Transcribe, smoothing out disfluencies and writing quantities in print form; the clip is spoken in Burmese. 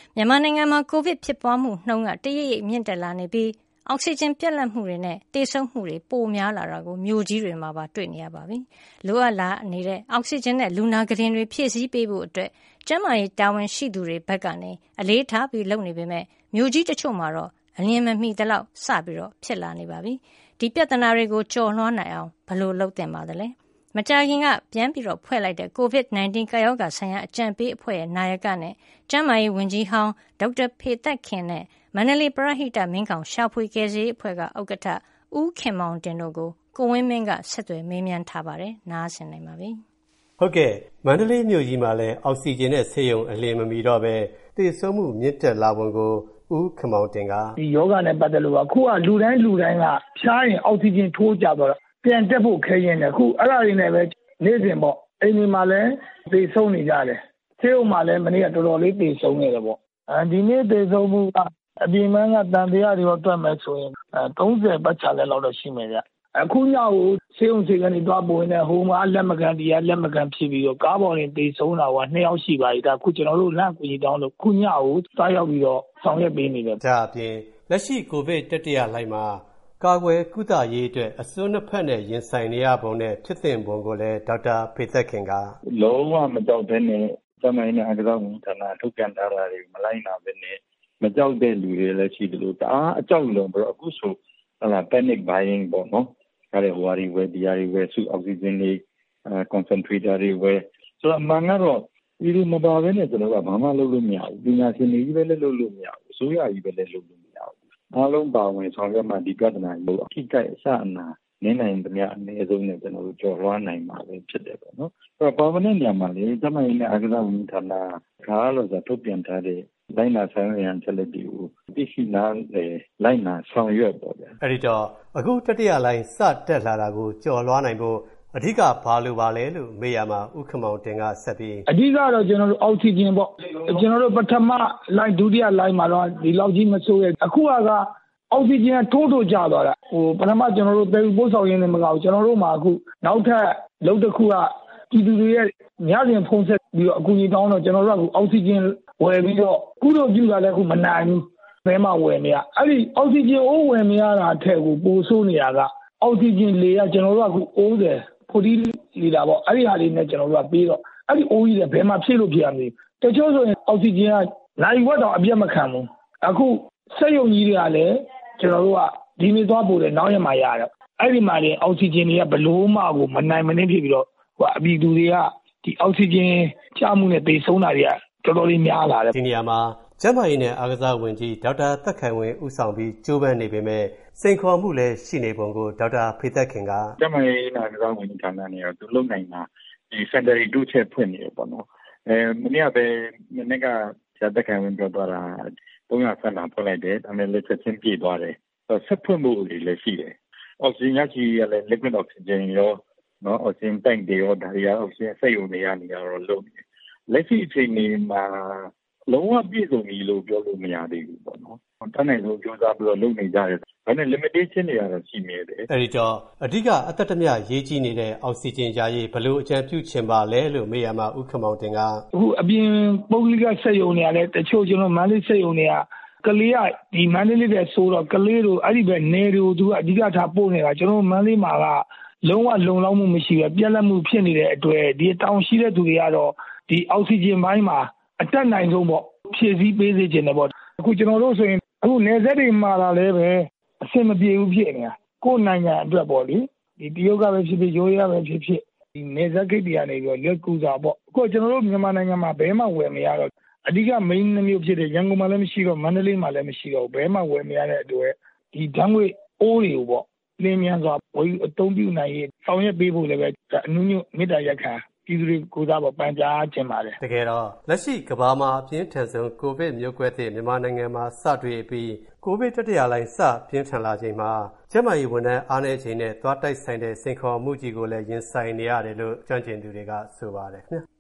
မြန်မာနိုင်ငံမှာကိုဗစ်ဖြစ်ပွားမှုနှုန်းကတရိပ်ရိပ်မြင့်တက်လာနေပြီးအောက်ဆီဂျင်ပြတ်လတ်မှုတွေနဲ့သေဆုံးမှုတွေပိုများလာတာကိုမြို့ကြီးတွေမှာပါတွေ့နေရပါပြီ။လိုအပ်လာနေတဲ့အောက်ဆီဂျင်နဲ့လူနာကုတင်တွေဖြည့်ဆည်းပေးဖို့အတွက်ကျန်းမာရေးတာဝန်ရှိသူတွေဘက်ကနေအလေးထားပြီးလုပ်နေပေမဲ့မြို့ကြီးတချို့မှာတော့အလျင်မမီသလောက်စပြီးဖြစ်လာနေပါပြီ။ဒီပြဿနာတွေကိုကျော်လွှားနိုင်အောင်ဘယ်လိုလုပ်သင့်ပါသလဲ။မကြာခင်ကပြန်ပြီးဖွဲ့လိုက်တဲ့ COVID-19 ကာရောဂါဆိုင်ရာအကြံပေးအဖွဲ့ရဲ့နာယကနဲ့ကျန်းမာရေးဝန်ကြီးဟောင်းဒေါက်တာဖေသက်ခင်နဲ့မန္တလေးပရဟိတမင်းကောင်ရှာဖွေကယ်ဆယ်ရေးအဖွဲ့ကဥက္ကဋ္ဌဦးခင်မောင်တင်တို့ကိုကိုဝင်းမင်းကဆက်သွယ်မေးမြန်းထားပါတယ်။နားဆင်နိုင်ပါပြီ။ဟုတ်ကဲ့မန္တလေးမြို့ကြီးမှာလည်းအောက်ဆီဂျင်နဲ့ဆေးရုံအလျင်မမီတော့ပဲသေဆုံးမှုမြင့်တက်လာပုံကိုဦးခင်မောင်တင်ကဒီယောဂနဲ့ပတ်သက်လို့အခုကလူတိုင်းကဖျားရင်အောက်ဆီဂျင်ထိုးကြတော့ပြန်တက်ဖို့ခဲရင်လည်းအခုအဲ့ဒါတွေနဲ့ပဲနေ့စဉ်ပေါ့အိမ်ဒီမှာလည်းသေဆုံးနေကြတယ်ဆေးရုံမှာလည်းမနေ့ကတော်တော်လေးသေဆုံးနေတယ်ပေါ့ဒီနေ့သေဆုံးမှုကအပြင်မှန်းကတန်တရားတွေတော့တွက်မယ်ဆိုရင်30ပတ်ချလဲလောက်တော့ရှိမယ်ဗျအခုညကိုဆေးရုံဆေးကနေတွားပို့နေဟိုမှာလက်မကန်တရားလက်မကန်ဖြစ်ပြီးတော့ကားပေါ်တင်သေဆုံးတာက2ယောက်ရှိပါပြီဒါအခုကျွန်တော်တို့လန့်ကူကြီးတောင်းလို့ခုညကိုတွားရောက်ပြီးတော့ဆောင်ရွက်ပေးနေတယ်ဒါအပြင်လက်ရှိကိုဗစ်တတိယလှိုင်းမှာကာကွယ်ကုသရေးအတွက်အစွန်းနှစ်ဖက်နဲ့ရင်ဆိုင်နေရပုံနဲ့ဖြစ်သင့်ပုံကိုလည်းဒေါက်တာဖေသက်ခင်ကလုံးဝမကြောက်တဲ့နဲ့ကျန်းမာရေးနဲ့အားကစားဝန်ကြီးဌာနထုတ်ပြန်ထားတာတွေမလိုက်နိုင်ပဲနဲ့မကြောက်တဲ့လူတွေလည်းရှိတယ်လို့တအားအကြောက်လုံးပြီးတော့အခုဆိုpanic buying ပေါ့နော်အဲ့ဒီဟိုဟာတွေဝယ်ဒီဟာတွေဝယ်စုအောက်ဆီဂျင်တွေ concentrator တွေဝယ်ဆိုတော့မှန်ကတော့ဒီမပါဘဲနဲ့ကျွန်တော်ကဘာမှလုပ်လို့မရဘူးပညာရှင်တွေကြီးပဲလည်းလုပ်လို့မရဘူးအစိုးရကြီးပဲလည်းလုပ်လို့မရဘူးအားလုံးပါဝင်ဆောင်ရွက်မှဒီပြဿနာကိုအထိကိုက်အစအနာနည်းနိုင်သမျှအနည်းဆုံးနဲ့ကျွန်တော်တို့ကျော်လွှားနိုင်မှာပဲဖြစ်တယ်ပေါ့နော်အဲ့တော့ပါဝင်တဲ့နေရာမှာလေကျန်းမာရေးနဲ့အားကစားဝန်ကြီးဌာနခါလို့ဆိုထုတ်ပြန်ထားတဲ့လိုက်နာဆောင်ရွက်ရန်ချက်လက်တွေကိုသိရှိနားလိုက်နာဆောင်ရွက်ပေါ့ဗျာအဲ့ဒီတော့အခုတတိယလိုင်းစတက်လာတာကိုကျော်လွှားနိုင်ဖို့အဓိကဘာလို့ပါလဲလို့မေးရမှာဥက္ကမောင်တင်ကဆက်ပြီးအဓိကတော့ကျွန်တော်တို့အောက်ဆီဂျင်ပေါ့ကျွန်တော်တို့ပထမလိုင်းဒုတိယလိုင်းမှာတော့ဒီလောက်ကြီးမဆိုးရဲ့အခုကအောက်ဆီဂျင်ထိုးကြသွားတာပထမကျွန်တော်တို့ပို့ဆောင်ရင်းနဲ့မကောက်ကျွန်တော်တို့မှာအခုနောက်ထပ်လုံးတစ်ခုကပြည်သူတွေရဲ့ညစဉ်ဖုန်းဆက်ပြီးတော့အကူအညီတောင်းတော့ကျွန်တော်တို့ကအောက်ဆီဂျင်ဝယ်ပြီးတော့ကုလို့ပြုတာလည်းအခုမနိုင်ဘူးဘယ်မှဝယ်မရအဲ့ဒီအောက်ဆီဂျင်အိုးဝယ်မရတာအထက်ကိုပိုဆိုးနေတာကအောက်ဆီဂျင်လေကကျွန်တော်တို့ကအခု40လီတာပေါ့အဲ့ဒီဟာလေးနဲ့ကျွန်တော်တို့ကပြီးတော့အဲ့ဒီအိုးကြီးတွေဘယ်မှာဖြည့်လို့ပြရမလဲတချို့ဆိုရင်အောက်ဆီဂျင်ကနိုင်ဝက်တော့အပြတ်မခံဘူးအခုစက်ရုံကြီးတွေကလည်းကျွန်တော်တို့ကဒီနေ့သွားပို့တယ်နောက်ရက်မှရတယ်အဲ့ဒီမှာလည်းအောက်ဆီဂျင်တွေကဘလို့မှကိုမနိုင်မနှင်းဖြစ်ပြီးတော့အပြည်သူတွေကဒီအောက်ဆီဂျင်ချမှုနဲ့သေဆုံးတာတွေကတော်တော်လေးများလာတယ်ဒီနေရာမှာကျန်းမာရေးနဲ့အားကစားဝန်ကြီးဒေါက်တာသက်ခိုင်ဝင်းဦးဆောင်ပြီးကြိုးပမ်းနေပေမဲ့စိန်ခေါ်မှုလည်းရှိနေပုံကိုဒေါက်တာဖေသက်ခင်ကကျန်းမာရေးနဲ့အားကစားဝန်ကြီးဌာနနဲ့သူလုံနိုင်တာဒီ secondary 2ချက်ဖွင့်နေတယ်ပေါ့နော်မနေ့ကပဲမနေ့ကဆရာသက်ခိုင်ဝင်းပြောသွားတာ300ဆန္ဒဖွင့်လိုက်တယ်ဒါပေမဲ့လက်ချက်ချင်းပြေးသွားတယ်ဆက်ဖွင့်မှုတွေလည်းရှိတယ်အောက်ဆီဂျင်ရရှိရလဲ liquid oxygen ရောနော်အောက်ဆီဂျင် tank တွေရောဒါတွေအောက်ဆီဂျင်စိတ်ုံတွေကနေတော့လုံနေလက်ရှိအချိန်นี้မှာလုံးဝပြည့်စုံပြီလို့ပြောလို့မရသေးဘူးပေါ့နော်တန်းနိုင်ဆုံးကြိုးစားပြီးတော့လုပ်နေကြတယ်ဒါနဲ့ limitation တွေကတော့ရှိနေတယ်အဲဒီတော့အဓိကအသက်တမျှရေးကြီးနေတဲ့အောက်ဆီဂျင်ယာရေးဘယ်လိုအကြံပြုချင်ပါလဲလို့မေးရမှာဥက္ကမောင်တင်ကအခုအပြင်ပုဂ္ဂလိကစက်ရုံတွေကလည်းတချို့ကျွန်တော်မန္တလေးစက်ရုံတွေကကလေးကဒီမန္တလေးတဲ့ဆိုတော့ကလေးတို့အဲ့ဒီပဲနေတို့သူကအဓိကထားပို့နေတာကျွန်တော်မန္တလေးမှာကလုံးဝလုံလောက်မှုမရှိဘူးပြက်လက်မှုဖြစ်နေတဲ့အတွက်ဒီတောင်ရှိတဲ့သူတွေကတော့ဒီအောက်ဆီဂျင်ဘိုင်းမှာအတက်နိုင်ဆုံးပေါ့ဖြည့်ဆည်းပေးစေချင်တယ်ပေါ့အခုကျွန်တော်တို့ဆိုရင်အခုနေဆက်တွေမှာလာလဲပဲအဆင်မပြေဘူးဖြစ်နေတာကိုယ်နိုင်ငံအတွက်ပေါ့လေဒီတရုတ်ကပဲဖြစ်ဖြစ်ရိုးရပဲဖြစ်ဖြစ်ဒီနေဆက်ဂိတ်တွေကနေပြီးတော့လက်ကူစာပေါ့အခုကျွန်တော်တို့မြန်မာနိုင်ငံမှာဘယ်မှဝယ်မရတော့အဓိက main မျိုးဖြစ်တဲ့ရန်ကုန်မှာလည်းမရှိတော့မန္တလေးမှာလည်းမရှိတော့ဘယ်မှဝယ်မရတဲ့အတွက်ဒီဓာတ်ငွေအိုးတွေကိုပေါ့လင်းမြန်စွာဝယ်အသုံးပြုနိုင်ရေးဆောင်ရွက်ပေးဖို့လည်းပဲအနုညွတ်မေတ္တာရပ်ခံပြည်သူတွေကိုစားပေါ်ပန်ကြားခြင်းပါတယ်တကယ်တော့လက်ရှိကမ္ဘာမှာအပြင်းထန်ဆုံးကိုဗစ်မျိုးကွဲသစ်မြန်မာနိုင်ငံမှာစတွေ့ပြီးကိုဗစ်တတိယလှိုင်းစပြင်းထန်လာချိန်မှာကျန်းမာရေးဝန်ထမ်းအားနည်းချိန်နဲ့သွားတိုက်ဆိုင်တဲ့စိန်ခေါ်မှုကြီးကိုလည်းရင်ဆိုင်နေရတယ်လို့ကျွမ်းကျင်သူတွေကဆိုပါတယ်ခင်ဗျာ